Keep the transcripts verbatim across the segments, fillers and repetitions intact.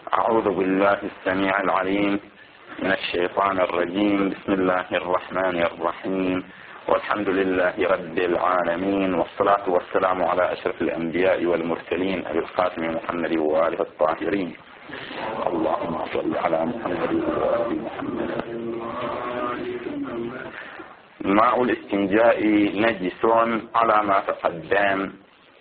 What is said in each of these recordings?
أعوذ بالله السميع العليم من الشيطان الرجيم. بسم الله الرحمن الرحيم، والحمد لله رب العالمين، والصلاة والسلام على أشرف الأنبياء والمرسلين أبي القاسم محمد وآله الطاهرين. اللهم صل على محمد وآل محمد. ماء الاستنجاء نجس على ما تقدم.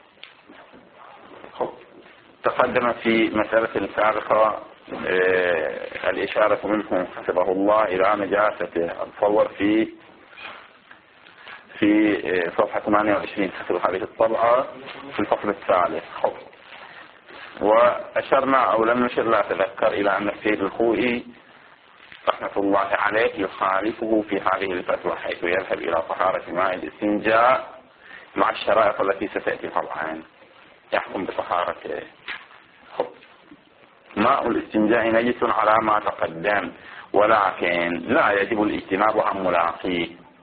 تقدم في مسألة سابقة آه الإشارة منه حفظه الله إلى نجاسة الفور في في آه صفحة ثمانية وعشرين حسب هذه الطبعة في الفصل الثالث. وأشرنا أو لم نشر لا أتذكر إلى أن السيد الخوئي رحمة الله عليه يخالفه في هذه الفتوى، حيث يذهب إلى طهارة ماء الاستنجاء مع الشرائط التي ستأتي طبعا يحكم بطهارته. ماء الاستنجاء نجس على ما تقدم، ولكن لا يجب الاجتناب عن ملاقيه.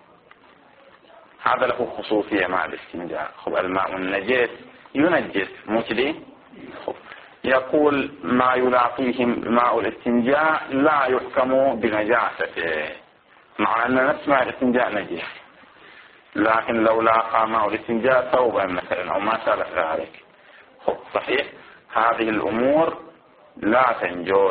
هذا له خصوصية مع الاستنجاء. الماء النجس ينجس مجدي. يقول ما يلاقيه ماء الاستنجاء لا يحكم بنجاسته، مع أن نفس ماء الاستنجاء نجس، لكن لو لاقى ماء الاستنجاء ثوبا مثلا أو ما شابه ذلك صحيح هذه الأمور لا تنجس،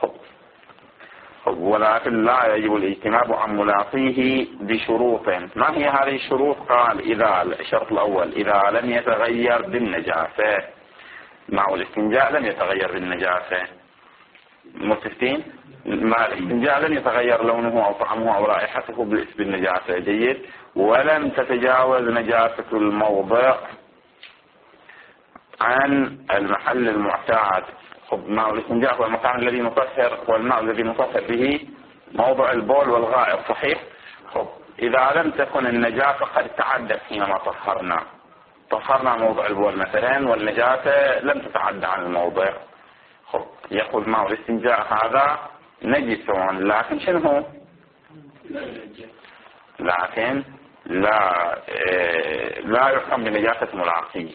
ولكن لا يجب الاجتناب عن ملاقيه بشروط. ما هي هذه الشروط؟ قال إذا الشرط الأول إذا لم يتغير بالنجاسة. ماء الاستنجاء لم يتغير بالنجاسة، متفقين؟ ماء الاستنجاء لم يتغير لونه أو طعمه أو رائحته بالنجاسة، جيد، ولم تتجاوز نجاسة الموضع عن المحل المعتاد. خب ماء الاستنجاء هو المكان الذي نطهر، والماء الذي نطهر به موضع البول والغائط، صحيح؟ خب إذا لم تكن النجاسة قد تعدت حينما طهرنا طهرنا موضع البول مثلا والنجاسة لم تتعدى عن الموضع، خب يقول ماء الاستنجاء هذا نجس، لكن شنو هو؟ لكن لا إيه لا يحكم بنجاسة ملاقيه.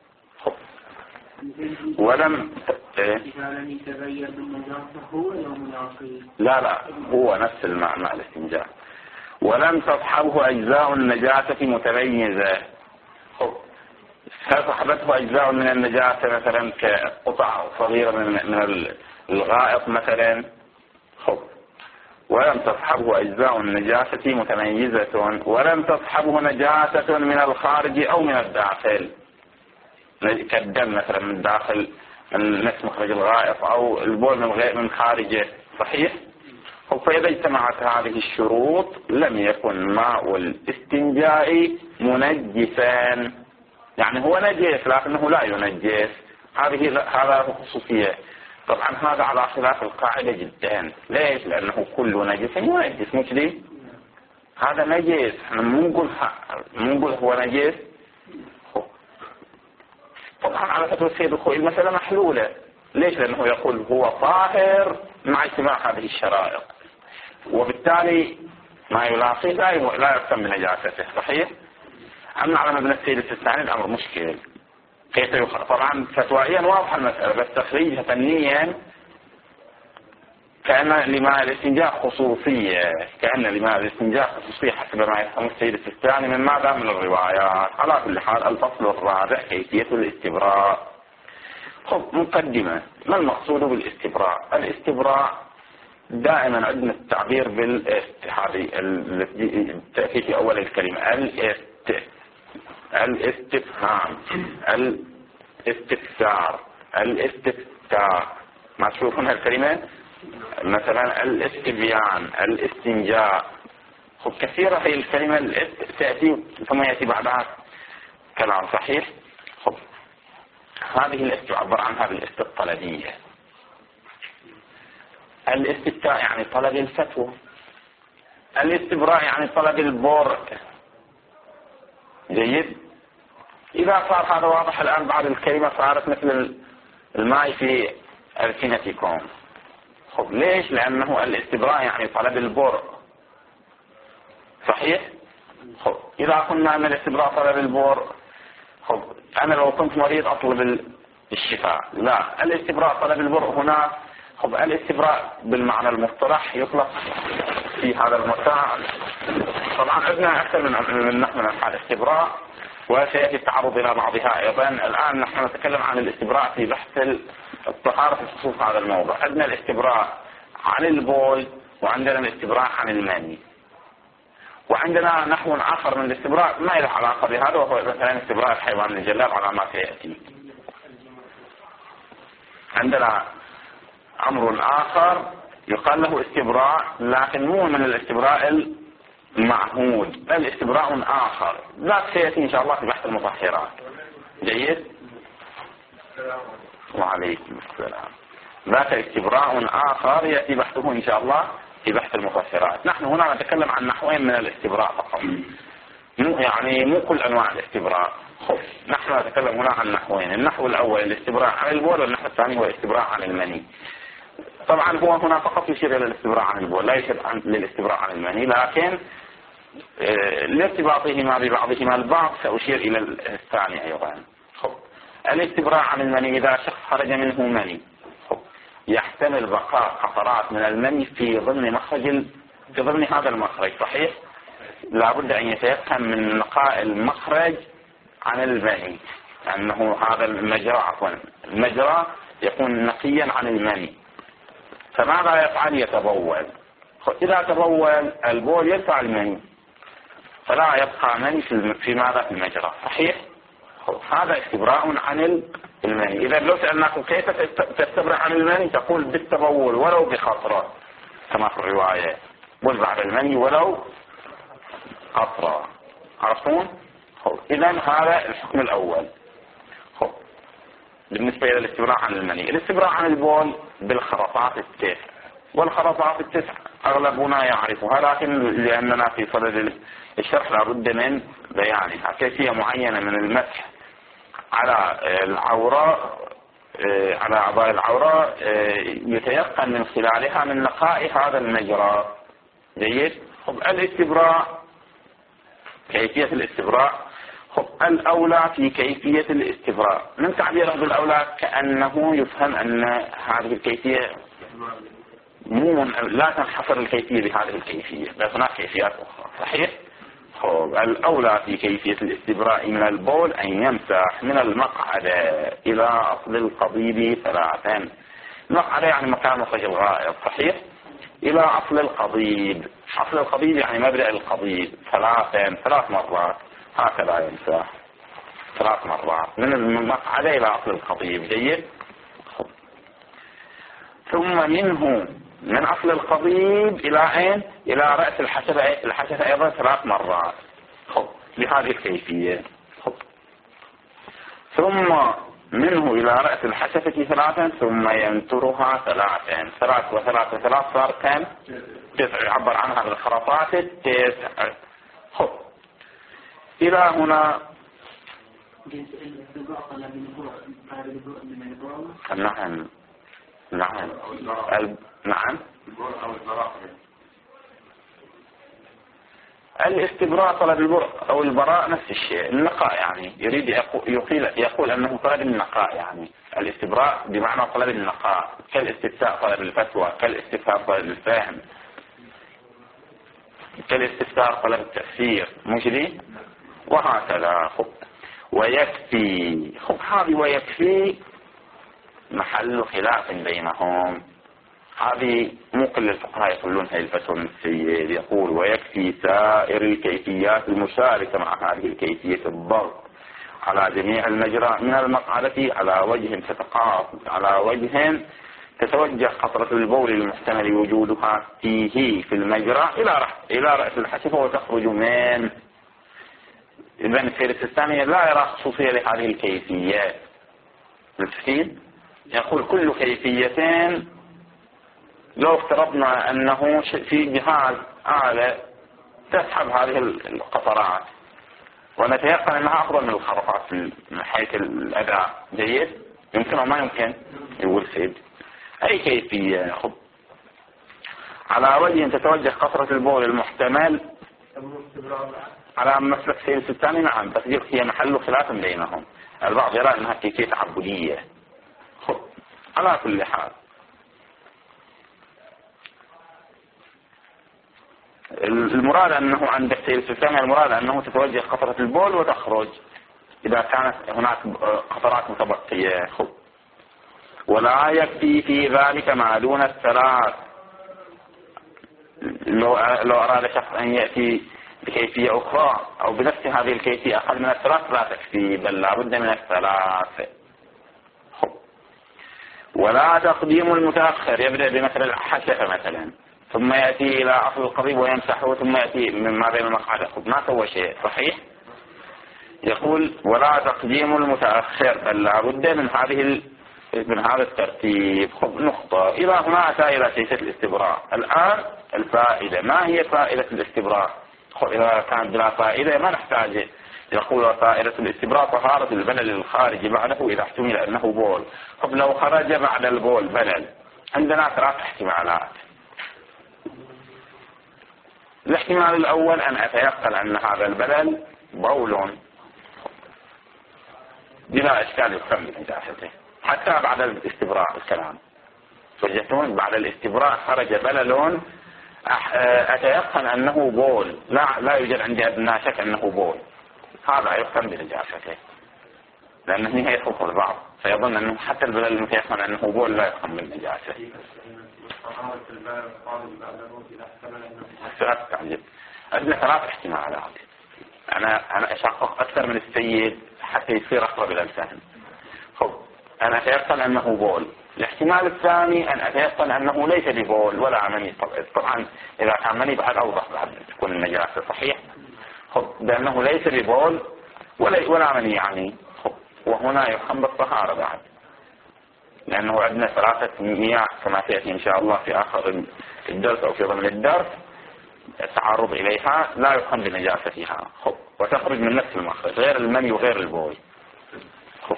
ولم إيه؟ لم يتغير بالنجاسة هو ملاقيه. لا لا هو نفس الماء ماء الاستنجاء. ولم تصحبه أجزاء النجاسة متميزة. هل صحبته أجزاء من النجاسة مثلا كقطع صغيرة من من الغائط مثلا؟ خب ولم تصحبه أجزاء النجاسة متميزة، ولم تصحبه نجاسة من الخارج أو من الداخل، كالدم مثلا من داخل من نفس مخرج الغائط أو البول من غير من خارجه، صحيح؟ فإذا اجتمعت هذه الشروط لم يكن ماء الاستنجاء منجسا، يعني هو نجس لكنه لا ينجس. هذه هذا خصوصية. طبعا هذا على خلاف القاعدة جدا. ليش؟ لأنه كل نجس ينجس، مش ليه؟ هذا نجس، احنا مو نقول مو نقول هو نجس. طبعا على فتوى السيد الخوئي المسألة محلولة. ليش؟ لأنه يقول هو طاهر مع اجتماع هذه الشرائط، وبالتالي ما يلاقيه لا لا يحكم بنجاسته، صحيح؟ أما على مبنى السيد الثاني الأمر مشكل. كيف يخرج؟ طبعا فتوائيا واضحة المسألة، بس تخريجها فنيا كأن لماء الاستنجاء خصوصية، كأن لماء الاستنجاء خصوصية حسب ما يفهم السيد الثاني من ماذا؟ من الروايات. على كل حال الفصل الرابع كيفية الاستبراء. خب مقدمة. ما المقصود بالاستبراء؟ الاستبراء دائما عندنا التعبير بالاستحاضي التأتي في أول الكلمة الاست الاستفهام، الاستفسار، الاستفتاء. ما تشوفون هالكلمة؟ مثلا الاستبيان، الاستنجاء. خب كثيرة هي الكلمة تأتي ثم يأتي بعدها كلام، صحيح؟ خب هذه الاست عبر عن هذه الاست الطلبية. الاستفتاء يعني طلب الفتوى، الاستبراء يعني طلب البرء، جيد. إذا صار هذا واضح الآن بعد الكلمة صارت مثل الماء في ألسنتكم. خب ليش؟ لأنه الاستبراء يعني طلب البرء، صحيح؟ خب إذا قلنا أن الاستبراء طلب البرء، خب أنا لو كنت مريض أطلب الشفاء، لا، الاستبراء طلب البرء هنا خب الاستبراء بالمعنى المصطلح يطلق في هذا المكان. طبعا عندنا أكثر من من نحو من أنواع الاستبراء وسيأتي التعرض إلى بعضها أيضا. الآن نحن نتكلم عن الاستبراء في بحث الطهارة في خصوص هذا الموضوع. عندنا الاستبراء عن البول وعندنا الاستبراء عن المني، وعندنا نحو آخر من الاستبراء ما له علاقة بهذا، وهو مثلا استبراء الحيوان الجلاد على ما سيأتي. عندنا أمر آخر يقال له استبراء لكن مو من الاستبراء المعهود، بل استبراء آخر ذاك سيأتي إن شاء الله في بحث المطهرات. جيد؟ وعليكم السلام. ذاك استبراء آخر يأتي بحثه إن شاء الله في بحث المطهرات. نحن هنا نتكلم عن نحوين من الاستبراء فقط، مو يعني مو كل أنواع الاستبراء. خف نحن نتكلم هنا عن نحوين، النحو الأول الاستبراء عن البول، والنحو الثاني هو الاستبراء عن المني. طبعا هو هنا فقط يشير إلى الاستبراء عن البول، لا يشير للاستبراء عن المني، لكن اه لارتباطهما ببعضهما البعض سأشير إلى الثاني أيضا. خب الاستبراء عن المني إذا شخص خرج منه مني يحتمل بقاء قطرات من المني في ضمن مخرج في ضمن هذا المخرج، صحيح؟ لابد أن يتيقن من نقاء المخرج عن المني، لأنه هذا المجرى عفوا المجرى يكون نقيا عن المني. فماذا يفعل؟ يتبول. إذا تبول البول يدفع المني فلا يبقى مني في ماذا؟ في المجرى، صحيح؟ هذا استبراء عن المني. إذا لو سألناكم كيف تستبرأ عن المني تقول بالتبول ولو بخطرة كما في الرواية، بول بعد المني ولو قطرة. عرفتون؟ إذا هذا الحكم الأول خب. بالنسبة إلى الاستبراء عن المني. الاستبراء عن البول بالخرطات التسع، والخرطات التسع أغلبنا يعرفها، لكن لأننا في صدد الشرح لابد من بيانها. كيفية معينة من المسح على العورة على أعضاء العورة يتيقن من خلالها من نقاء هذا المجرى. جيد؟ خب الاستبراء كيفية الاستبراء. خب الأولى في كيفية الاستبراء من تعبيره بالأولى كأنه يفهم أن هذه الكيفية مو لا تنحصر الكيفية بهذه الكيفية، بل هناك كيفيات أخرى، صحيح؟ خب الأولى في كيفية الاستبراء من البول أن يمسح من المقعدة إلى أصل القضيب ثلاثا. المقعدة يعني مكان مخرج الغائط، صحيح؟ إلى أصل القضيب، أصل القضيب يعني مبدأ القضيب ثلاثا ثلاث مرات، هكذا يمسح ثلاث مرات من المقعدة إلى أصل القضيب. جيد؟ خب. ثم منه من أصل القضيب إلى أين؟ إلى رأس الحشفة الحشفة أيضا ثلاث مرات. خب بهذه الكيفية. خب. ثم منه إلى رأس الحشفة ثلاثا ثم ينترها ثلاثا، ثلاث وثلاث وثلاث صار كم؟ تسع، يعبر عنها بالخرطات التسع. خب إلى هنا نعم نعم ال... نعم الاستبراء طلب البراء أو البراء نفس الشيء، النقاء يعني يريد يقول, يقول أنه طلب النقاء، يعني الاستبراء بمعنى طلب النقاء، كالاستفتاء طلب الفتوى، كالاستفسار طلب الفهم، كالاستفسار طلب التفسير، مش دي؟ وهكذا. خب ويكفي. خب هذه ويكفي محل خلاف بينهم، هذه مو كل الفقهاء يقولون هي الفتوى من السيد، يقول ويكفي سائر الكيفيات المشاركة مع هذه الكيفية الضغط على جميع المجرى من المقعدة على وجه تتقاط على وجه تتوجه قطرة البول المحتمل وجودها فيه في المجرى إلى إلى رأس الحشفة وتخرج من. ابن الفيرس الثانية لا يرى خصوصية لهذه الكيفيات. متفقين؟ يقول كل كيفيتين لو افترضنا أنه في جهاز آلة تسحب هذه القطرات ونتيقن أنها أفضل من الخرطات من حيث الأداء. جيد؟ يمكن أو ما يمكن؟ يقول سيد أي كيفية. خب على وجه تتوجه قطرة البول المحتمل على مسلك سيد الثاني. نعم، بس هي محل خلاف بينهم، البعض يرى أنها كيفية تعبدية. خب على كل حال المراد أنه عند السيل الثاني المراد أنه تتوجه قطرة البول وتخرج إذا كانت هناك قطرات متبقية. ولا يكفي في ذلك ما دون الثلاث. لو لو أراد شخص أن يأتي بكيفية أخرى أو بنفس هذه الكيفية أقل من الثلاث لا تكفي، بل لا بد من الثلاث. ولا تقديم المتأخر يبدأ بمثل الحشفة مثلا ثم يأتي إلى أصل القضيب ويمسحه ثم يأتي مما بين المقعد، ما سوى شيء صحيح. يقول ولا تقديم المتأخر بل لا بد من هذه من هذا الترتيب. نقطة. إلى هنا أتى إلى كيفية الاستبراء. الآن الفائدة، ما هي فائدة الاستبراء؟ إذا كانت بلا فائدة ما نحتاج. يقول فائدة الاستبراء طهارة البلل الخارج بعده إذا احتمل أنه بول. طب لو خرج بعد البول بلل، عندنا ثلاث احتمالات. الاحتمال الأول أن أتيقن أن هذا البلل بول بلا إشكال يفهم بنجاسته حتى بعد الاستبراء. الكلام وجدتون بعد الاستبراء خرج بلل أتيقن أنه بول، لا لا يوجد عندي أدنى شك أنه بول، هذا يفهم بنجاسته لأنه يخوف البعض فيظن أنه حتى البلل المتيقن أنه بول لا يفهم بالنجاسة. عندنا ثلاث احتمالات. أنا أنا أشقق أكثر من السيد حتى يصير أقرب إلى الفهم. خب أنا أتيقن أنه بول. الاحتمال الثاني أن أتيقن أنه ليس ببول ولا مني. طبعا إذا كان مني بعد أوضح بعد تكون النجاسة صحيح. خب بأنه ليس ببول ولا ولا مني يعني. خب وهنا يفهم بالطهارة بعد، لأنه عندنا ثلاثة مياه كما سيأتي إن شاء الله في آخر الدرس أو في ضمن الدرس التعرض إليها لا يفهم بنجاستها. خب وتخرج من نفس المخرج غير المني وغير البول. خب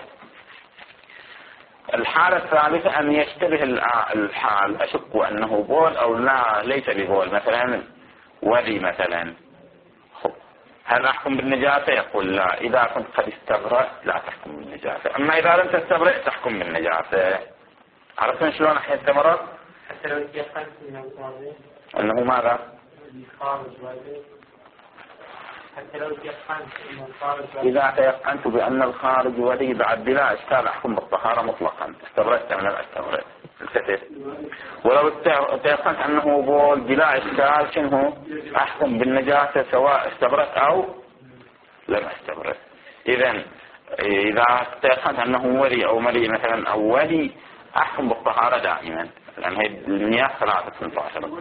الحالة الثالثة أن يشتبه الحال أشك أنه بول أو لا ليس ببول، مثلا ودي مثلا. خب هل أحكم بالنجاسة؟ يقول لا، إذا كنت قد استبرأت لا تحكم بالنجاسة، أما إذا لم تستبرأ تحكم بالنجاسة. عرفتم شلون أحيان استمرت؟ حتى لو تيقنت أنه ماذا؟ حتى لو تيقنت أنه الخارج إذا تيقنت بأن الخارج ودي بعد بلا إشكال أحكم بالطهارة مطلقا. استبرأت من الاستبرأت التفت. ولو تيقنت أنه بول بلا إشكال شنو أحكم بالنجاسة سواء استبرأت أو لم استبرأت. إذن إذا تيقنت أنه ولي أو ملي مثلا أو ولي أحكم بالطهارة دائما، لأن هي المياه ثلاثة اثنتاشر.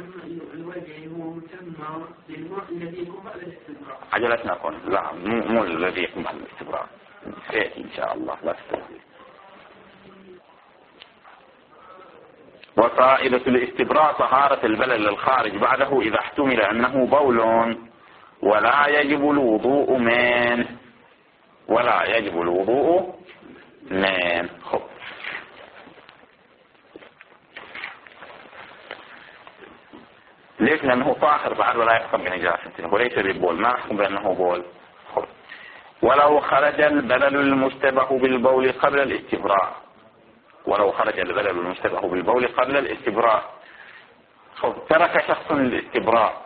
عجلتنا كون لا مو الذي يكون بعد الاستبراء سيأتي إن شاء الله لا تستطيع. وفائدة الاستبراء طهارة البلل الخارج بعده إذا احتمل أنه بول ولا يجب الوضوء منه ولا يجب الوضوء منه. خب ليش؟ لأنه طاهر بعد ولا يحكم بنجاسته وليس بالبول، ما نحكم بأنه بول. خب ولو خرج البلل المشتبه بالبول قبل الاستبراء ولو خرج البلل المشتبه بالبول قبل الاستبراء خب ترك شخص الاستبراء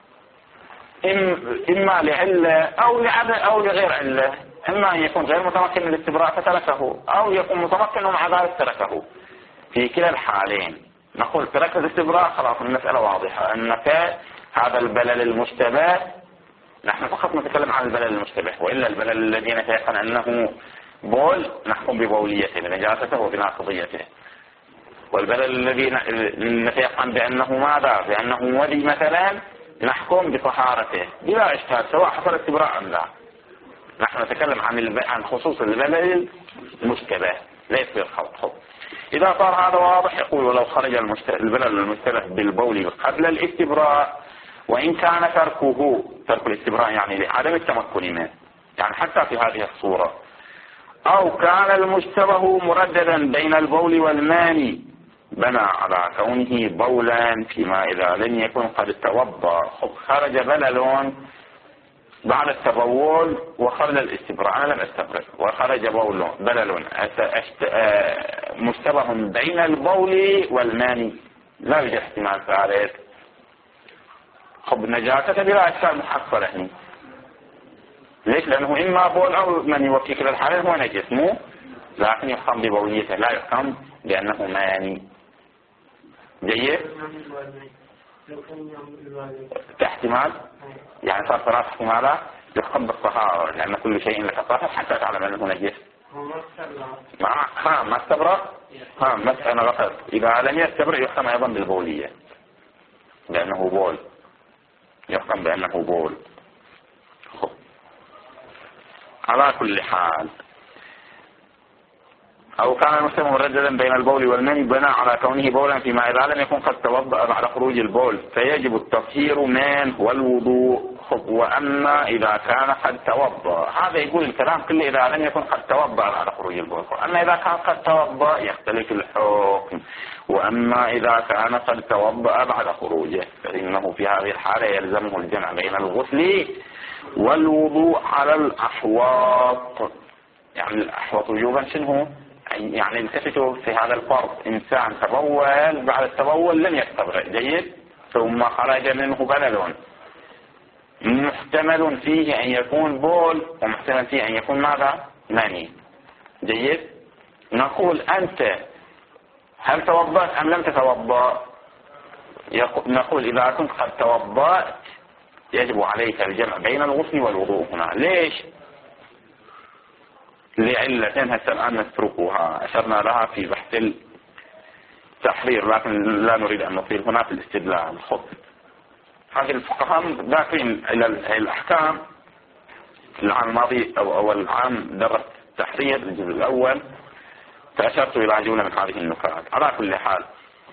إما لعلة أو لعدم أو لغير علة، إما أن يكون غير متمكن من الاستبراء فتركه أو يكون متمكن ومع ذلك تركه. في كلا الحالين نقول ترك الاستبراء خلاص المسألة واضحة أنك هذا البلل المشتبه. نحن فقط نتكلم عن البلل المشتبه، وإلا البلل الذي نتيقن أنه بول نحكم ببوليته بنجاسته وبناقضيته، والبلل الذي نتيقن بأنه ماذا بأنه ودي مثلا نحكم بطهارته بلا إشكال سواء حصل استبراء أم لا. نحن نتكلم عن عن خصوص البلل المشتبه ليس بالخلط. إذا صار هذا واضح يقول ولو خرج البلل المشتبه بالبول قبل الاستبراء وإن كان تركه ترك الاستبراء يعني لعدم التمكن منه، يعني حتى في هذه الصورة، أو كان المشتبه مرددا بين البول والماني بنى على كونه بولا فيما إذا لم يكن قد توضأ. خرج بلل بعد التبول وخرج الاستبراء، أنا لم استبرئ وخرج بول بلل مشتبه بين البول والماني لا يوجد احتمال ثالث. خب نجاسة بلا إشكال محصلة هنا. ليش؟ لأنه إما بول أو من يوفي كلا الحالين هو نجس، مو لكن يحكم ببوليته، لا يحكم بأنه ماني. جيد؟ احتمال يعني صار ثلاث احتمالات، يحكم بالطهارة لأن كل شيء لك طاهر حتى تعلم أنه نجس. مع ها ما استبرأ ها مسألة غلط. إذا لم يستبرأ يحكم أيضا بالبولية لأنه بول، يحكم بأنه بول. على كل حال، أو كان المسلم مرددا بين البول والمني بناء على كونه بولا فيما إذا لم يكن قد توضأ بعد خروج البول فيجب التطهير منه والوضوء. وأما إذا كان قد توضأ، هذا يقول الكلام كله إذا لم يكن قد توضأ بعد خروج البول. أما إذا كان قد توضأ يختلف الحكم. وأما إذا كان قد توضأ بعد خروجه فإنه في هذه الحالة يلزمه الجمع بين الغسل والوضوء على الأحواط. يعني الأحواط وجوبا شنو؟ يعني التفتوا في هذا الفرض، إنسان تبول بعد التبول لم يستبرئ، جيد، ثم خرج منه بلل محتمل فيه أن يكون بول ومحتمل فيه أن يكون ماذا؟ مني، جيد. نقول أنت هل توضأت أم لم تتوضأ؟ نقول إذا كنت قد توضأت يجب عليك الجمع بين الغسل والوضوء هنا. ليش؟ لعلتين هسه الآن نتركها، أشرنا لها في بحث التحرير لكن لا نريد أن نطيل هنا في الاستدلال. خذ هذه الفقهاء داخلين إلى الأحكام. العام الماضي أو أول عام درست التحرير الجزء الأول فأشرت إلى جملة من هذه النكات. على كل حال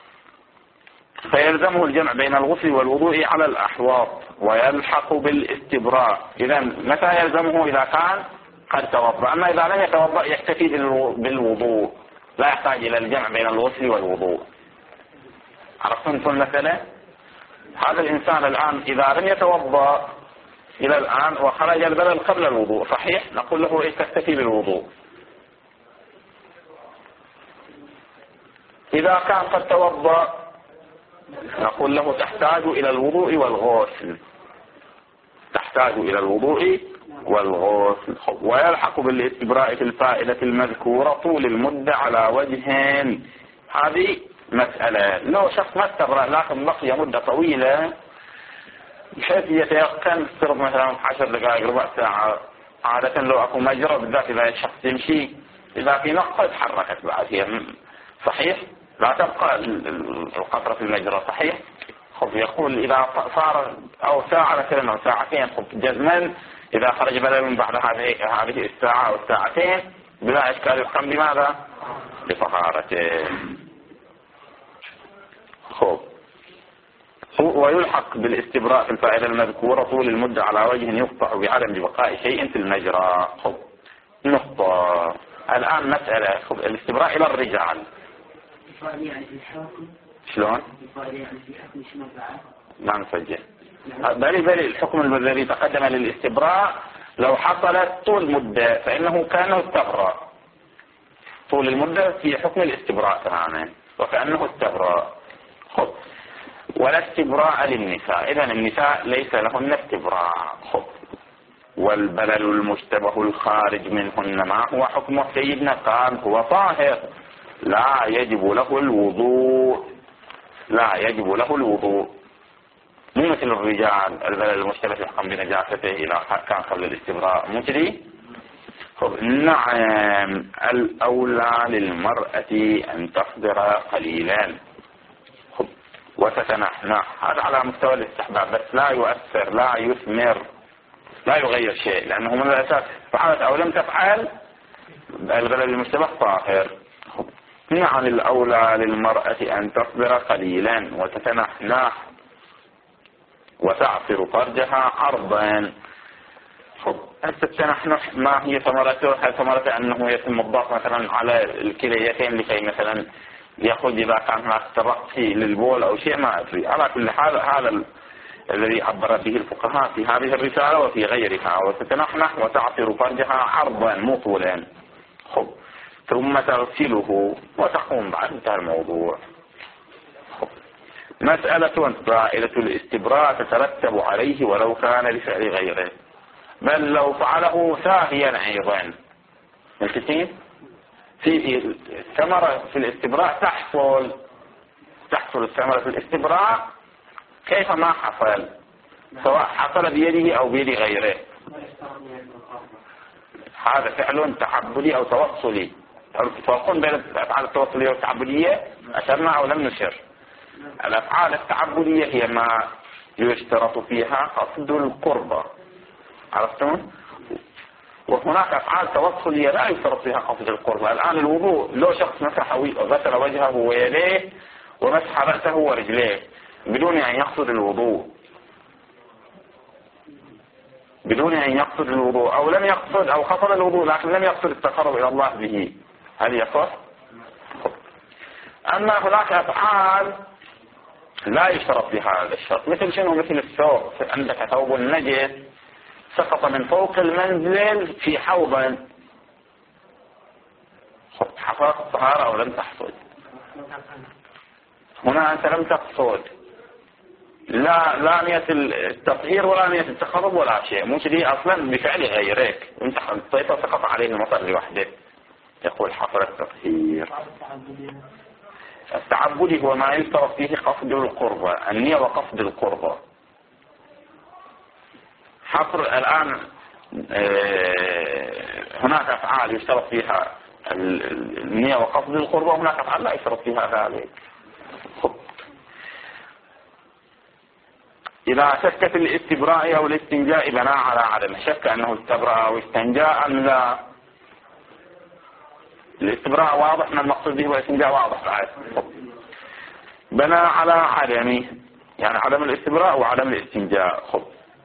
فيلزمه الجمع بين الغسل والوضوء على الأحواض ويلحق بالاستبراء. إذا متى يلزمه؟ إذا كان قد توضأ. أما إذا لم يتوضأ يكتفي بالوضوء، لا يحتاج إلى الجمع بين الغسل والوضوء. عرفتم المسألة؟ هذا الإنسان الآن إذا لم يتوضأ إلى الآن وخرج البلل قبل الوضوء، صحيح؟ نقول له إيه؟ تكتفي بالوضوء. إذا كان قد توضأ نقول له تحتاج إلى الوضوء والغسل، تحتاج إلى الوضوء والغسل. ويلحق بالاستبراء في الفائدة المذكورة طول المدة على وجهين. هذه مسألة لو شخص ما استبرأ لكن بقي مدة طويلة بحيث يتيقن افترض مثلا عشر دقائق ربع ساعة، عادة لو أكو مجرى بالذات إذا الشخص يمشي إذا في نقطة تحركت بعد هي صحيح لا تبقى القطرة في المجرى، صحيح. خب يقول إذا صار أو ساعة مثلا أو ساعتين خب جزما إذا خرج بلل بعد هذه هذه الساعة أو الساعتين بلا إشكال يحكم بماذا؟ بطهارته. خب ويلحق بالاستبراء في الفائدة المذكورة طول المدة على وجه يقطع بعدم بقاء شيء في المجرى. خب نقطة الآن مسألة خب الاستبراء إلى الرجال يعني في الحكم شلون؟ يعني في حكم شنو بعد؟ ما نسجل بل بل الحكم الذي تقدم للاستبراء لو حصلت طول مدة فإنه كانه استبراء. طول المدة في حكم الاستبراء تماما وكأنه استبراء. خب ولا استبراء للنساء، إذن النساء ليس لهن استبراء. خب والبلل المشتبه الخارج منهن ما هو حكمه؟ سيدنا قال هو طاهر لا يجب له الوضوء، لا يجب له الوضوء، مو مثل الرجال البلل المشتبه يحكم بنجاسته إذا كان قبل الاستبراء مجري. خب نعم الأولى للمرأة أن تحضر قليلا وتتنحنح، هذا على مستوى الاستحباب بس لا يؤثر لا يثمر لا يغير شيء لأنه من الأساس فعلت أو لم تفعل البلل المشتبه طاهر. نعم الأولى للمرأة أن تصبر قليلا وتتنحنح وتعصر فرجها عرضا. التنحنح ما هي ثمرته؟ هل ثمرته أنه يتم الضغط مثلا على الكليتين لكي مثلا يخرج إذا كان هناك ترقي للبول أو شيء ما أدري. على كل حال هذا الذي عبر به الفقهاء في هذه الرسالة وفي غيرها. وتتنحنح وتعصر فرجها عرضا مو طولا. خب ثم تغسله وتقوم بعد انتهى الموضوع. خب مسألة فائدة الاستبراء تترتب عليه ولو كان لفعل غيره، بل لو فعله ساهيا أيضا. ملتين في الثمرة في الاستبراء تحصل تحصل الثمرة في الاستبراء كيف ما حصل، سواء حصل بيده أو بيد غيره. هذا فعل تعبدي أو توصلي. الفرق بين الأفعال التوصلية والتعبدية أشرنا أو لم نشر. الأفعال التعبدية هي ما يشترط فيها قصد القربة، عرفتم؟ وهناك أفعال توصلية لا يشترط فيها قصد القربة. الآن الوضوء، لو شخص مسح غسل وجهه ويديه ومسح رأسه ورجليه بدون أن يقصد الوضوء، بدون أن يقصد الوضوء أو لم يقصد أو قصد الوضوء لكن لم يقصد التقرب إلى الله به، هل يصح؟ أما هناك أفعال لا يشترط فيها هذا الشرط، مثل شنو؟ مثل الثوب، عندك ثوب نجس سقط من فوق المنزل في حوض، حصلت الطهارة أو لم تحصل؟ هنا أنت لم تقصد لا لا نية التطهير ولا نية التقرب ولا شيء، مو كذي أصلا بفعل غيرك، أنت حطيته سقط عليه المطر لوحده، يقول حصل التطهير. التعبدي هو ما يشترط فيه قصد القربة، النية وقصد القربة. حصر الآن هناك أفعال يشترط فيها النية وقصد القربة، وهناك أفعال لا يشترط فيها ذلك. إذا شك في الاستبراء أو الاستنجاء بناء على عدم، شك أنه استبرأ أو استنجاء أم لا. الاستبراء واضح من المقصود به والاستنجاء واضح بعد. بناء على عدمه، يعني عدم الاستبراء وعدم الاستنجاء. خب.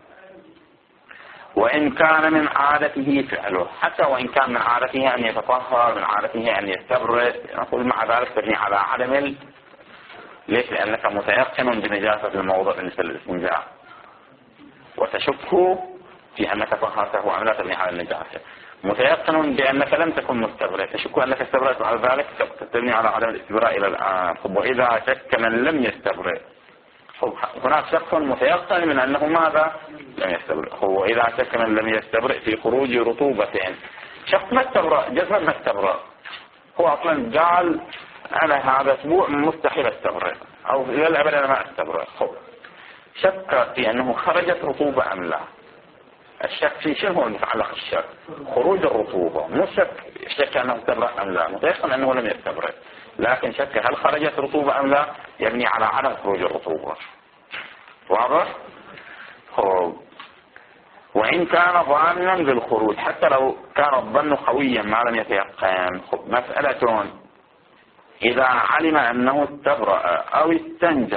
وإن كان من عادته فعله، حتى وإن كان من عادته أن يتطهر، من عادته أن يستبرئ، نقول مع ذلك تبني على عدم ال... ليش؟ لأنك متيقن بنجاسة الموضع بالنسبة للاستنجاء، وتشك في أنك طهرته أم لا تبني على النجاسة. متيقن بأنك لم تكن مستبرئ، تشك أنك استبرئت، وعلى ذلك تبني على عدم الاستبراء إلى الآن. وإذا شك من لم يستبرئ، هناك شخص متيقن من أنه ماذا؟ لم يستبرئ. هو إذا شك من لم يستبرئ في خروج رطوبة، شخص ما استبرئ، جسد ما استبرئ، هو أصلا قال أنا هذا أسبوع مستحيل استبرئ أو إلى الأبد أنا ما استبرئ. شك في أنه خرجت رطوبة أم لا. الشك في شنو هو المتعلق الشك؟ خروج الرطوبة، مو شك شك أنه استبرئ أم لا، متيقن أنه لم يستبرئ، لكن شك هل خرجت رطوبة أم لا يبني على عدم خروج الرطوبة. واضح؟ خب. وإن كان ظانا بالخروج، حتى لو كان الظن قويا ما لم يتيقن. خب. مسألة إذا علم أنه استبرأ أو استنجى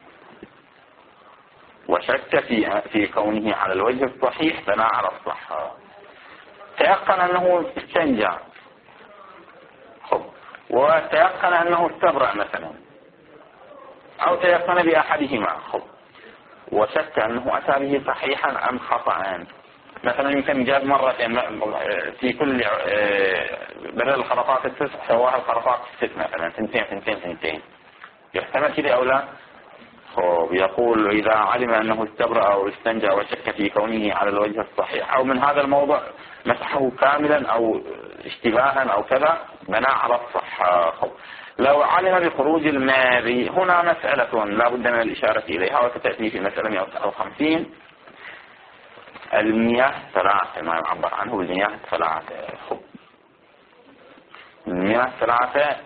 وشك في في كونه على الوجه الصحيح بنى على الصحة. تيقن أنه استنجى، خب، وتيقن أنه استبرأ مثلا، أو تيقن بأحدهما، خب، وشك أنه أتى به صحيحا أم خطأ. مثلا يمكن جاب مرة في كل بدل الخرطات التسع سواها الخرطات الست، مثلا ثنتين ثنتين ثنتين، يحتمل كده أو لا؟ خب. يقول إذا علم أنه استبرأ أو استنجى وشك في كونه على الوجه الصحيح، أو من هذا الموضع مسحه كاملا أو اشتباها أو كذا، بنى على الصحة. خب. لو علم بخروج الماء، هنا مسألة لا بد من الإشارة إليها وستأتي في مسألة مئة وتسعة وخمسين. المياه ثلاثة، ما يعبر عنه بالمياه ثلاثة. خب. المياه ثلاثة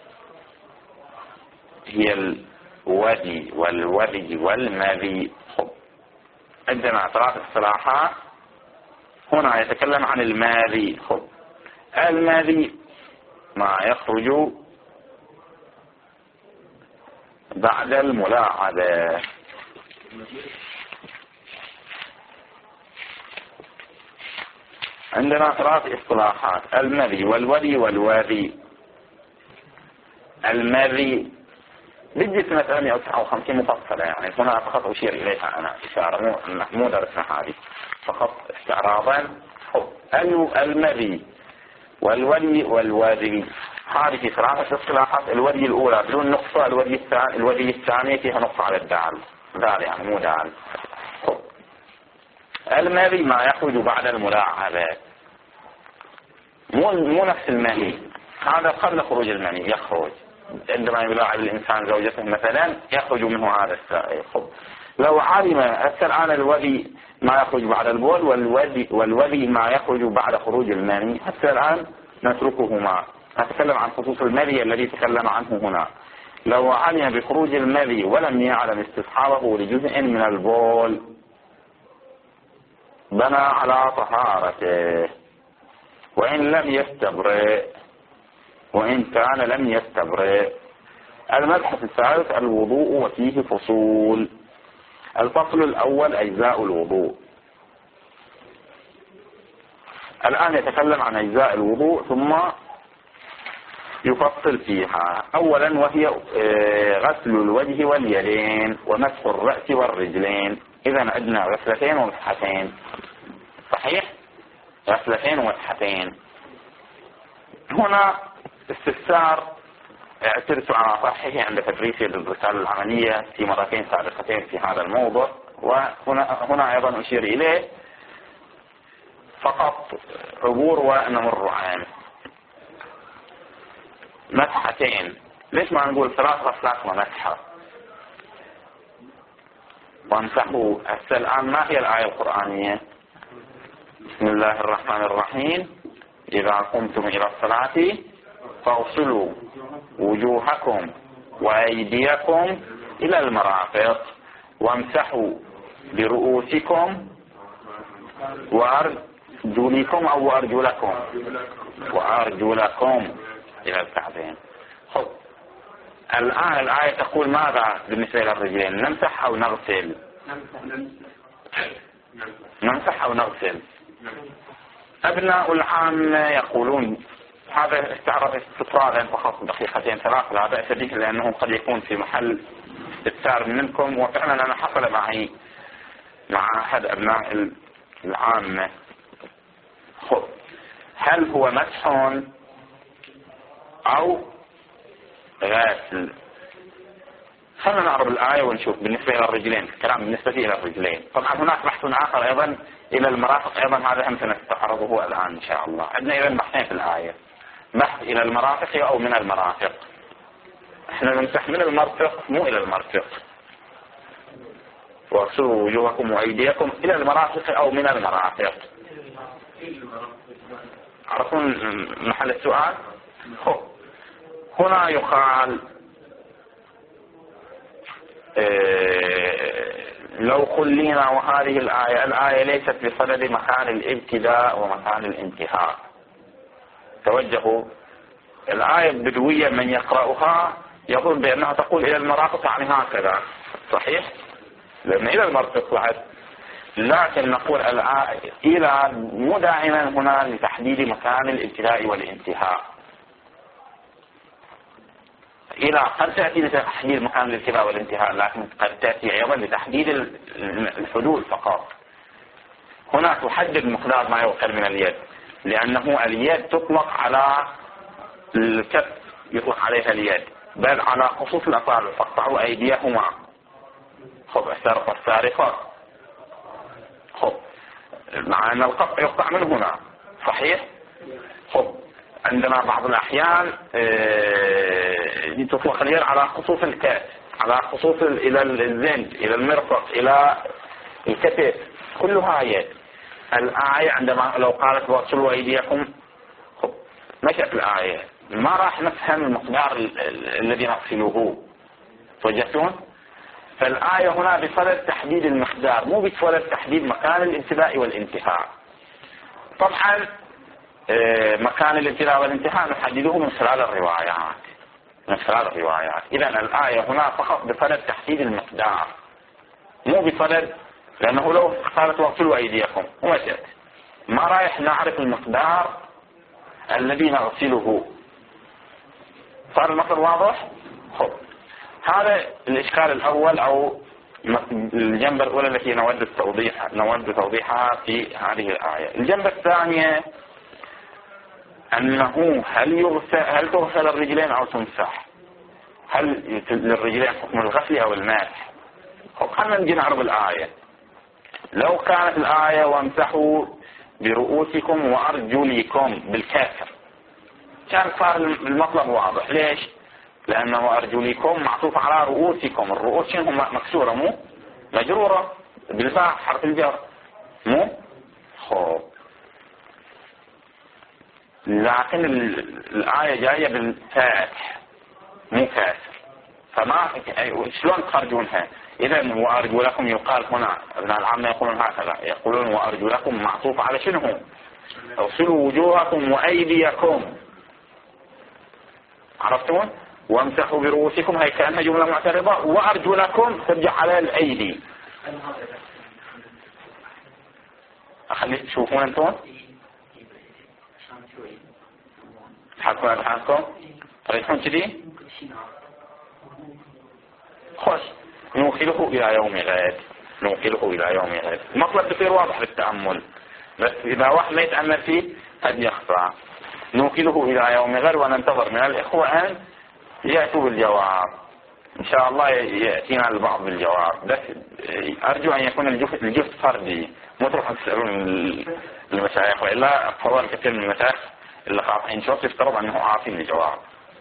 هي الودي والوري والمذي. خب. عندنا ثلاث اصطلاحات، هنا يتكلم عن المذي. خب. المذي ما يخرج بعد الملاعبة. عندنا ثلاث اصطلاحات، المذي والودي والوادي. المذي بديت مثلا مئة وتسعة وخمسين مفصلة، يعني هنا فقط أشير إليها أنا إشارة، مو مو درسنا هذه، فقط استعراضا. المذي والودي والوادي، هذه ثلاثة اصطلاحات. الوجه الأولى بدون نقطة، الوجه الثاني الوجه الثاني فيها نقطة على الدال، دال يعني مو دال. المذي ما يخرج بعد الملاعبة، مو مو نفس المني، هذا قبل خروج المني يخرج عندما يلاعب الإنسان زوجته مثلا يخرج منه هذا السائل. لو علم هسه الآن الودي ما يخرج بعد البول والودي والودي ما يخرج بعد خروج المني، هسه الآن نتركهما، نتكلم عن خصوص المذي الذي تكلم عنه هنا. لو علم بخروج المذي ولم يعلم استصحابه لجزء من البول بنى على طهارته وإن لم يستبرئ، وإن كان لم يستبرئ. المبحث الثالث الوضوء وفيه فصول. الفصل الأول أجزاء الوضوء. الآن يتكلم عن أجزاء الوضوء ثم يفصل فيها. أولا وهي غسل الوجه واليدين ومسح الرأس والرجلين. إذا عندنا غسلتين ومسحتين، صحيح؟ غسلتين ومسحتين. هنا استفسار اعترت على صحيح عند تدريسي للرسالة العملية في مرتين سابقتين في هذا الموضوع، وهنا هنا أيضا أشير إليه فقط عبور ونمر عنه. مسحتين، ليش ما نقول ثلاث غسلات ومسحة؟ وامسحوا. هسه الآن ما هي الآية القرآنية؟ بسم الله الرحمن الرحيم إذا قمتم إلى الصلاة فاغسلوا وجوهكم وأيديكم إلى المرافق وامسحوا برؤوسكم وأرجلكم أو أرجلكم وأرجلكم إلى الكعبين. خب الآن الآية تقول ماذا بالنسبة للرجلين؟ نمسح أو نغسل؟ نمسح أو نغسل. أبناء العامة يقولون هذا استعرض استطرادا فقط دقيقتين ثلاث لا بأس به، لأنه قد يكون في محل استفسار منكم، وفعلا أنا حصل معي مع أحد أبناء العامة. خب هل هو مسح أو غسل؟ خلنا نعرف الآية ونشوف بالنسبة إلى الرجلين، كلام بالنسبة إلى الرجلين. طبعا هناك بحث آخر أيضا إلى المرافق، أيضا هذا هم سنستعرضه الآن إن شاء الله. عندنا إذا بحثين في الآية، بحث إلى المرافق أو من المرافق. احنا نمسح من المرفق مو إلى المرفق. واغسلوا وجوهكم وأيديكم إلى المرافق أو من المرافق. عرفون محل السؤال؟ هنا يقال إيه لو خلينا، وهذه الآية الآية ليست بصدد مكان الابتداء ومكان الانتهاء. توجهوا، الآية بدوية من يقرأها يظن بأنها تقول إلى المرافق يعني هكذا، صحيح؟ لأن إلى المرافق بعد، لكن نقول الآية إلى مو دائما هنا لتحديد مكان الابتداء والانتهاء. إلى قد تأتي لتحديد مكان الابتداء والانتهاء، لكن قد تأتي أيضا لتحديد الحدود فقط. هنا تحدد مقدار ما يؤكل من اليد، لأنه اليد تطلق على الكف، يطلق عليها اليد، بل على خصوص الأصابع فاقطعوا أيديهما. خب السارق والسارقة، خب مع أن القطع يقطع من هنا، صحيح؟ خب عندنا بعض الأحيان اه تطلق اليد على خصوص الكف، على خصوص إلى الزند، إلى المرفق، إلى الكتف، كلها يد. الآية عندما لو قالت واغسلوا أيديكم، خب مشت الآية، ما راح نفهم المقدار الذي نغسله، توجهتون؟ فالآية هنا بصدد تحديد المقدار، مو بصدد تحديد مكان الابتداء والانتهاء. طبعا مكان الابتداء والانتهاء نحدده من خلال الروايات، من خلال الروايات. إذا الآية هنا فقط بصدد تحديد المقدار، مو بصدد، لأنه لو قالت واغسلوا أيديكم ومشت ما رايح نعرف المقدار الذي نغسله. صار المقدار واضح؟ خب هذا الإشكال الأول أو الجنبة الأولى التي نود التوضيح نود توضيحها في هذه الآية. الجنبة الثانية أنه هل يغسل هل تغسل الرجلين أو تمسح؟ هل للرجلين حكم الغسل أو المسح؟ خلينا نجي نعرض الآية. لو كانت الآية وامسحوا برؤوسكم وأرجلكم بالكسر كان صار المطلب واضح. ليش؟ لأنه أرجلكم معطوف على رؤوسكم. الرؤوس شنو مكسورة مو مجرورة بالباء حرف الجر مو خب. لكن الآية جاية بالفتح مو كسر، فما شلون تخرجونها؟ إذا وأرجلكم يقال هنا ابن العامة يقولون هكذا، يقولون وأرجلكم معطوف على شنو؟ اغسلوا وجوهكم وأيديكم. عرفتون؟ وامسحوا برؤوسكم هي كأنها جملة معترضة. وأرجلكم ترجع على الأيدي. أخلي تشوفون أنتم تحكون أبحاثكم تريحون كذي خوش. نوكله إلى يوم غد، نوكله إلى يوم غد. المطلب بصير واضح للتأمل، بس إذا واحد ما يتأمل فيه قد يخفى. نوكله إلى يوم غد وننتظر من الإخوة أن يأتوا بالجواب إن شاء الله. يأتينا البعض بالجواب، بس أرجو أن يكون الجهد الجهد فردي، مو تروحوا تسألون المشايخ، وإلا فضل كثير من المشايخ اللي قاطعين شوط يفترض أنه عارفين الجواب.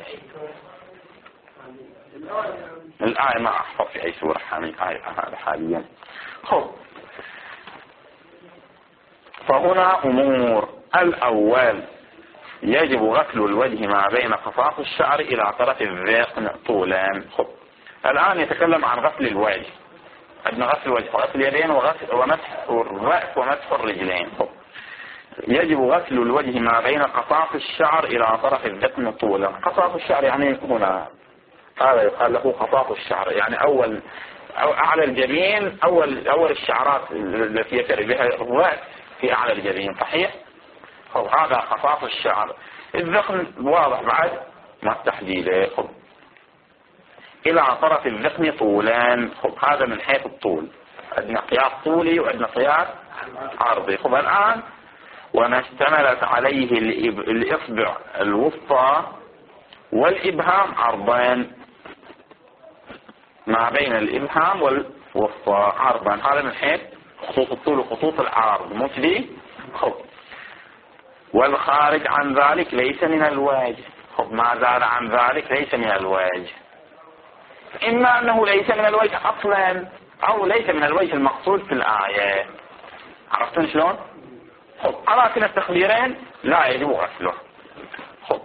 الآية ما أحفظ في أي سورة آية هذا حاليا. خب، فهنا أمور. الأول يجب غسل الوجه ما بين قصاص الشعر إلى طرف الذقن طولا. خب، الآن يتكلم عن غسل الوجه. عندنا غسل الوجه وغسل اليدين وغسل ومسح الرأس ومسح الرجلين. خب، يجب غسل الوجه ما بين قصاص الشعر إلى طرف الذقن طولا. قصاص الشعر يعني هنا هذا يقال له قصاص الشعر، يعني أول أو أعلى الجبين، أول أول الشعرات التي يسري بها الرأس في أعلى الجبين. صحيح؟ خب، هذا قصاص الشعر. الذقن واضح بعد ما التحديد. خب، إلى طرف الذقن طولان. خب، هذا من حيث الطول، عندنا قياس طولي وعندنا قياس عرضي. خب، الآن وما اشتملت عليه الإصبع الوسطى والإبهام عرضان، ما بين الإبهام والوسطى عرضان. هذا من حيث خطوط الطول وخطوط العرض مثلي. خب، والخارج عن ذلك ليس من الوجه. خب، ما زال عن ذلك ليس من الوجه. إما أنه ليس من الوجه أصلا أو ليس من الوجه المقصود في الآية. عرفتون شلون؟ خب، أراكن التخبيرين لا يجب غسله. خب،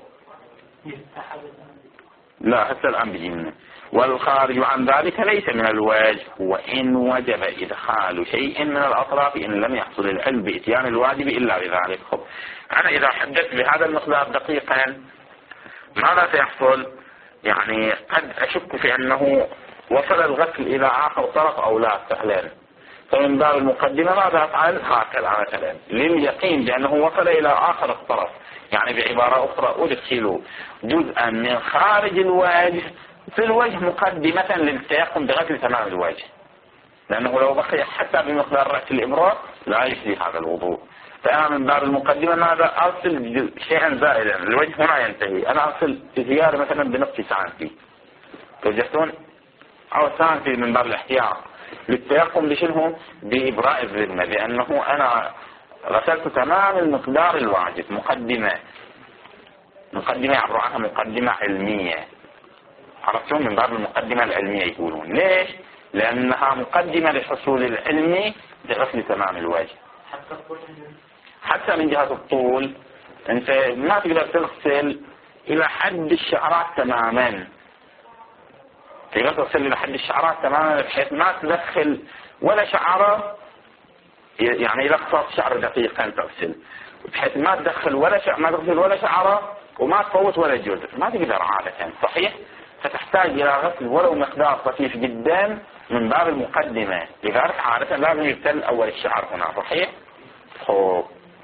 لا هسه الآن بيجينا. والخارج عن ذلك ليس من الوجه، وإن وجب إدخال شيء من الأطراف إن لم يحصل العلم بإتيان الواجب إلا بذلك. خب، أنا إذا حدثت بهذا المقدار دقيقا ماذا سيحصل؟ يعني قد أشك في أنه وصل الغسل إلى آخر طرف أو لا فعلا. فمن باب المقدمة ماذا أفعل؟ هكذا مثلا لليقين بأنه وصل إلى آخر الطرف، يعني بعبارة أخرى أدخل جزءا من خارج الوجه في الوجه مقدمة للتيقن بغسل تمام الوجه، لأنه لو بقي حتى بمقدار رأس الإبرة لا يجزي هذا الوضوء. فأنا من باب المقدمة ماذا أرسل شيئا زائدا. الوجه هنا ينتهي، أنا أرسل زيادة مثلا بنصف سنتي، توجهتون؟ أو سنتي من باب الاحتياط للتيقن بشنه بإبراء الذمة، لأنه أنا غسلت تمام المقدار الواجب. مقدمة مقدمة يعبر عنها مقدمة علمية. عرفتون؟ من باب المقدمة العلمية يقولون. ليش؟ لأنها مقدمة لحصول العلم لغسل تمام الوجه. حتى من جهة الطول انت ما تقدر تغسل الى حد الشعرات تماما، تقدر تغسل الى حد الشعرات تماما بحيث ما تدخل ولا شعرة، يعني الى قصاص شعر دقيقا تغسل بحيث ما تدخل ولا شعر، ما تغسل ولا شعرة وما تفوت ولا جزء، ما تقدر عادة. صحيح؟ فتحتاج الى غسل ولو مقدار طفيف جدا من باب المقدمة، لذلك عادة لازم يبتل اول الشعر هنا. صحيح؟ خب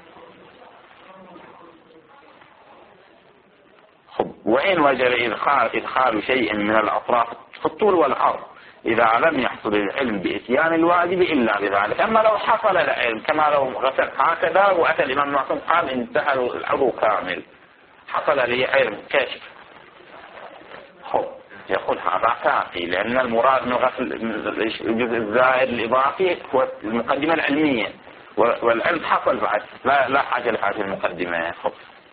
خب وإن وجب إدخال إدخال شيء من الأطراف في الطول والعرض إذا لم يحصل العلم بإتيان الواجب إلا بذلك. أما لو حصل العلم كما لو غسل هكذا وأتى الإمام معصوم قال انتهى العضو كامل، حصل لي علم كشف. خب يقول هذا كافي، لأن المراد من غسل الجزء الزائد الإضافي هو المقدمة العلمية، والعلم حصل بعد، لا لا حاجة لهذه المقدمة. خب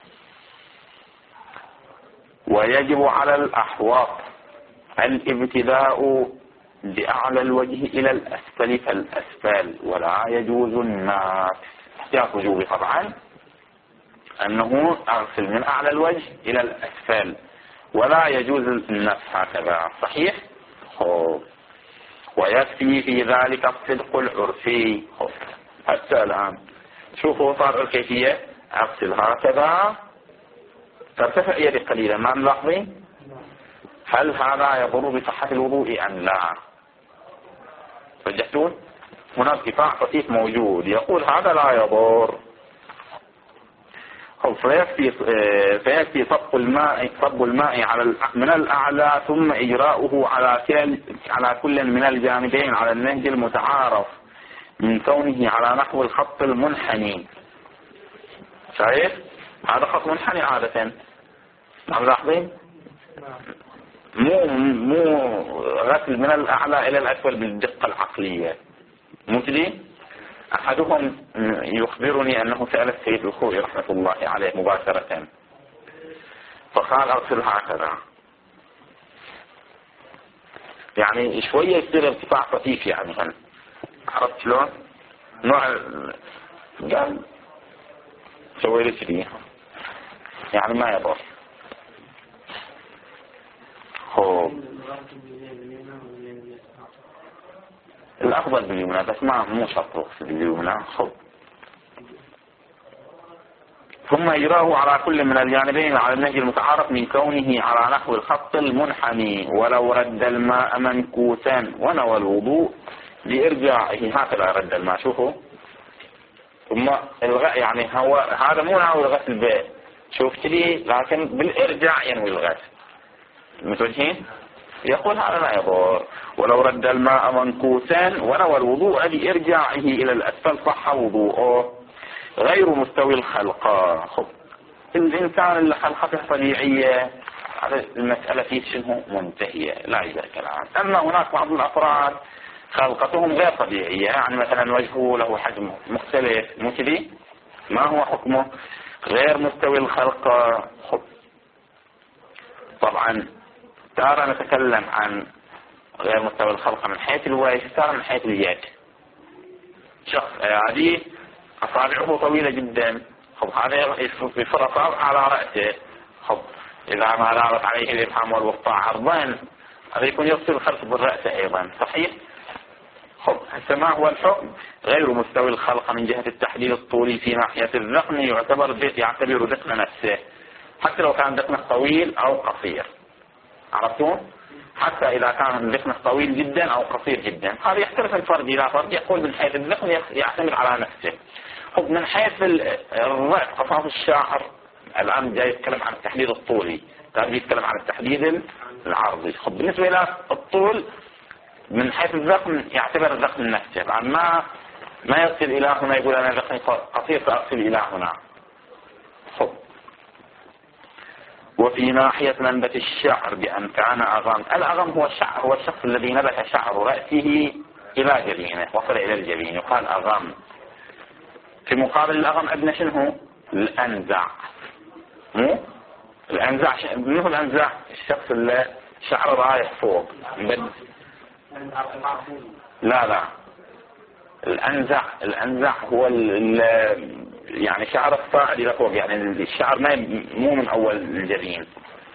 ويجب على الأحواض الابتداء بأعلى الوجه إلى الأسفل فالأسفل، ولا يجوز النفس. احتياط وجوبي طبعا أنه أغسل من أعلى الوجه إلى الأسفل، ولا يجوز النفس هكذا. صحيح؟ خوف. ويكفي في ذلك الصدق العرفي. خوف. حتى الآن شوفوا صار الكيفية، أغسل هكذا ترتفع يدي قليلا، ما ملاحظين؟ هل هذا يضر بصحة الوضوء أم لا؟ رجحتون؟ هنا ارتفاع خفيف موجود، يقول هذا لا يضر. فيكفي فيكفي صب الماء صب الماء على من الأعلى ثم إجراؤه على كل على كل من الجانبين على النهج المتعارف من كونه على نحو الخط المنحني. شايف؟ هذا خط منحني عادة، ملاحظين؟ مو مو غسل من الأعلى إلى الأسفل بالدقة العقلية. مثلي أحدهم يخبرني أنه سأل السيد الخوئي رحمة الله عليه مباشرة، فقال أغسل هكذا، يعني شوية يصير ارتفاع خفيف، يعني هن. عرفت شلون؟ نوع قال سوي لي كذي، يعني ما يضر. خوف. الأفضل باليمنى، بس ما مو شرط اغسل باليمنى. خب ثم إجراه على كل من الجانبين على النهج المتعارف من كونه على نحو الخط المنحني، ولو رد الماء منكوسا ونوى الوضوء لإرجاعه. هكذا رد الماء، شوفوا. ثم الغاء، يعني هو هذا مو نحو الغسل به، شوفت لي، لكن بالإرجاع ينوي الغسل. متوجهين؟ يقول هذا لا يضر. ولو رد الماء منكوسا ونوى الوضوء لإرجاعه إلى الأسفل صح وضوءه. غير مستوي الخلقة. خب الإنسان اللي خلقته طبيعية، هذا المسألة فيه شنو منتهية، لا يجري كلام. أما هناك بعض الأفراد خلقتهم غير طبيعية، يعني مثلا وجهه له حجم مختلف، مثلي ما هو حكمه؟ غير مستوي الخلقة. خب طبعا ترى نتكلم عن غير مستوى الخلقة من حيث الوجه، ترى من حيث اليد. شخص عادي أصابعه طويلة جدا، خب هذا يفر أصابع على رأسه، خب إذا ما دارت عليه الإبهام والوسطى عرضان، هذا يكون يغسل خلف بالرأس أيضا. صحيح؟ خب هسه ما هو الحكم؟ غير مستوي الخلقة من جهة التحديد الطولي في ناحية الذقن يعتبر يعتبر ذقن نفسه، حتى لو كان ذقنه طويل أو قصير. عرفتون؟ حتى إذا كان ذقنه طويل جدا أو قصير جدا، هذا يختلف الفرد إلى فرد. يقول من حيث الذقن يعتمد على نفسه. خب من حيث الرأس قصاص الشعر، الآن جاي يتكلم عن التحديد الطولي، كان يتكلم عن التحديد العرضي. خب بالنسبة إلى الطول من حيث الذقن يعتبر الذقن نفسه، يعني ما ما يصل إلى هنا يقول أنا ذقني قصير فأصل إلى هنا. خب وفي ناحية منبت الشعر بأن كان أغم. الأغم هو الشعر، هو الشخص الذي نبت شعر رأسه إلى جبينه، وصل إلى الجبين، يقال أغم. في مقابل الأغم أدنى شنو؟ الأنزع. مو الأنزع منه الأنزع الشخص اللي شعره رايح فوق. لا لا الأنزع الأنزع هو يعني شعر الصاعد إلى فوق، يعني الشعر ما مو من أول الجبين.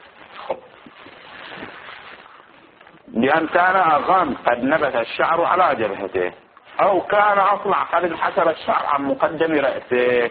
بأن كان أغام قد نبت الشعر على جبهته، أو كان أصلع قد انحسر الشعر عن مقدم رأسه.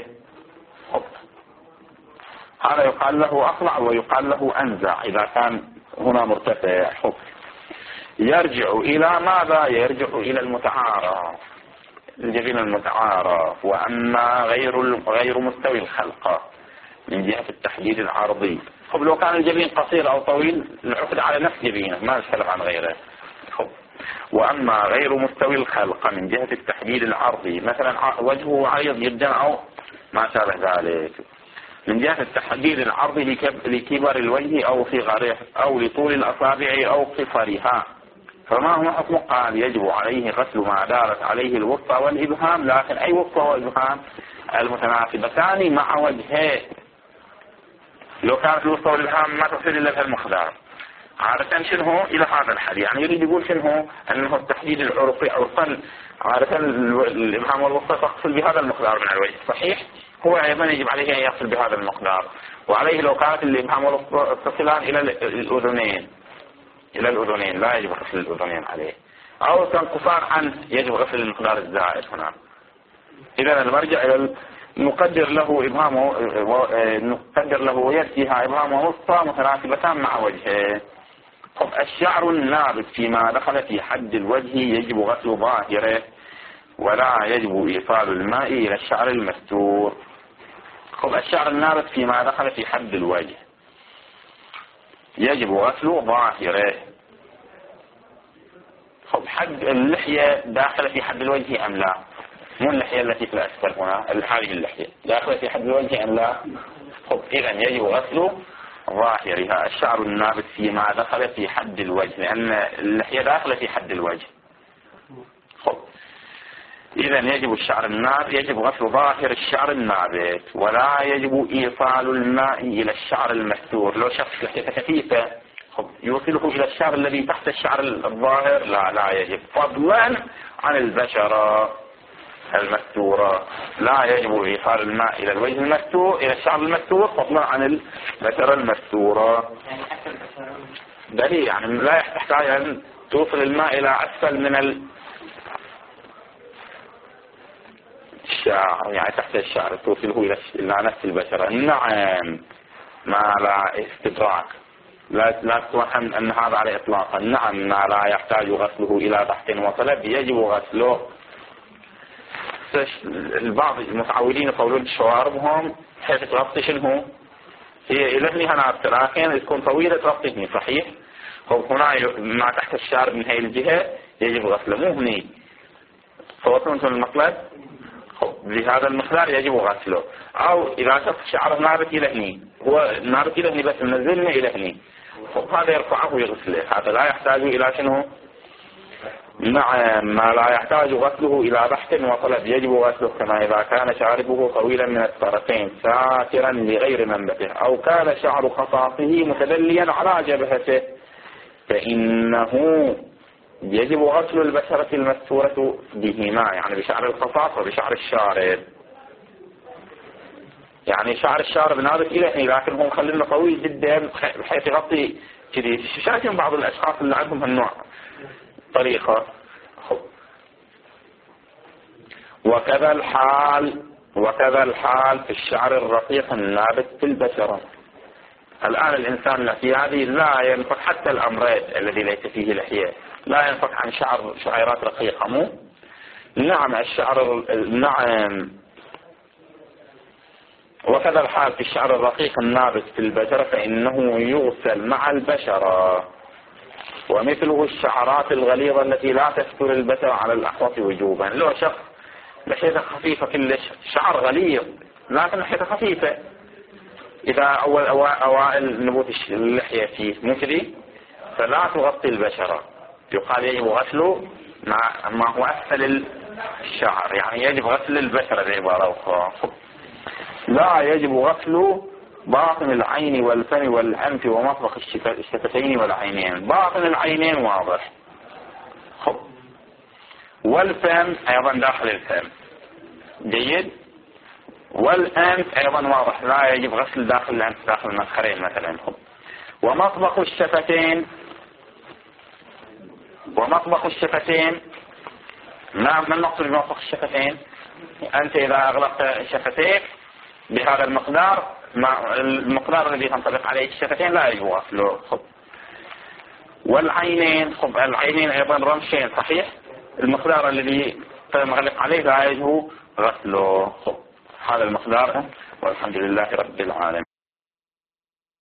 هذا يقال له أصلع ويقال له أنزع إذا كان هنا مرتفع. يرجع إلى ماذا؟ يرجع إلى المتعارف، الجبين المتعارف. وأما غير غير مستوي الخلقة من جهة التحديد العرضي، خب لو كان الجبين قصير أو طويل العقد على نفس جبينه، ما نتكلم عن غيره. خب وأما غير مستوي الخلقة من جهة التحديد العرضي، مثلا وجهه عريض جدا أو ما شابه ذلك، من جهة تحديد العرض لكبر الوجه أو صغره أو لطول الأصابع أو قصرها. فما هو حكم؟ قال يجب عليه غسل ما دارت عليه الوسطى والإبهام، لكن أي وسطى والإبهام؟ المتناسبتان مع وجهه. لو كانت الوسطى والإبهام ما تصل إلا في المقدار، عادة شنو إلى هذا الحد، يعني يريد يقول شنو أنه التحديد العرفي عرفا عادة الإبهام والوسطى تقصل بهذا المقدار من الوجه، صحيح؟ هو أيضا يجب عليه أن يصل بهذا المقدار، وعليه لو كانت الإبهام والوسطى تصلان إلى الأذنين إلى الأذنين لا يجب غسل الأذنين عليه، أو تنقصان عنه يجب غسل المقدار الزائد هنا. إذا المرجع إلى نقدر له إبهامه نقدر له يأتيها إبهامه وسطى متناسبتان مع وجهه. طب الشعر النابت فيما دخل في حد الوجه يجب غسل ظاهره، ولا يجب إيصال الماء إلى الشعر المستور. طب الشعر النابت فيما دخل في حد الوجه يجب غسل ظاهره. طب حد اللحية داخل في حد الوجه أم لا؟ مو اللحية التي في الأسفل هنا، هذه اللحية داخل في حد الوجه أم لا؟ طب إذا يجب غسل ظاهرها، الشعر النابت فيما دخل في حد الوجه، لأن اللحية داخلة في حد الوجه. طب إذا يجب الشعر النابت يجب غسل ظاهر الشعر النابت، ولا يجب إيصال الماء إلى الشعر المستور. لو شخص لحيته كثيفة يوصله إلى الشعر الذي تحت الشعر الظاهر لا لا يجب، فضلا عن البشرة المستورة لا يجب إيصال الماء إلى الوجه المستور إلى الشعر المستور فضلا عن البشرة المستورة. دليل يعني لا يحتاج أن توصل الماء إلى أسفل من الشعر، يعني تحت الشعر توصله إلى نفس البشرة. نعم، ما لا استدراك، لا لا تتوهم أن هذا على إطلاقا. نعم، ما لا يحتاج غسله إلى تحت وطلب يجب غسله. البعض المتعودين يطولون شواربهم حيث تغطي شنو هي إلى هنا نابت، لكن تكون طويلة تغطيني صحيح. هنا ما تحت الشارب من هاي الجهة يجب غسله، مو هني صوتون من المقلب بهذا المقدار يجب غسله. أو إذا شخص شعره نابت إلى هني، هو نابت إلى هني بس منزلنا إلى هني، هذا يرفعه ويغسله، هذا لا يحتاج إلى شنو. نعم، ما لا يحتاج غسله إلى بحث وطلب يجب غسله، كما إذا كان شاربه طويلا من الطرفين ساترا لغير منبته، أو كان شعر خصاصه متدليا على جبهته، فإنه يجب غسل البشرة المستورة بهما، يعني بشعر الخصاص وبشعر الشارب. يعني شعر الشارب نابت إليه لكن هو مخلينه طويل جدا بحيث يغطي كذي. شايفين بعض الأشخاص اللي عندهم هالنوع طريقة. وكذا الحال وكذا الحال في الشعر الرقيق النابت في البشرة. الآن الإنسان الاعتيادي لا ينفك، حتى الأمراض الذي ليس فيه لحية لا ينفك عن شعر شعيرات رقيقة، مو؟ نعم الشعر نعم. وكذا الحال في الشعر الرقيق النابت في البشرة فإنه يغسل مع البشرة، ومثله الشعرات الغليظة التي لا تستر البشرة على الأحوط وجوبا. لو شخص لحيته خفيفة كلش، شعر غليظ لكن لحيته خفيفة، إذا أول أوائل نبوت اللحية فيه مثلي فلا تغطي البشرة، يقال يجب غسله مع ما هو أسفل الشعر، يعني يجب غسل البشرة بعبارة أخرى. لا يجب غسل باطن العين والفم والأنف ومطبخ الشفتين والعينين. باطن العينين واضح، والفم أيضا داخل الفم جيد، والأنف أيضا واضح لا يجب غسل داخل الأنف داخل المنخرين مثلا. ومطبخ الشفتين ومطبخ الشفتين ما ما المقصود بمطبخ الشفتين؟ أنت إذا أغلقت شفتيك بهذا المقدار، مع المقدار الذي تنطبق عليه الشفتين لا يجب غسله. والعينين، خب العينين أيضا رمشين صحيح، المقدار الذي تنغلق عليه لا يجب غسله. هذا المقدار، والحمد لله رب العالمين.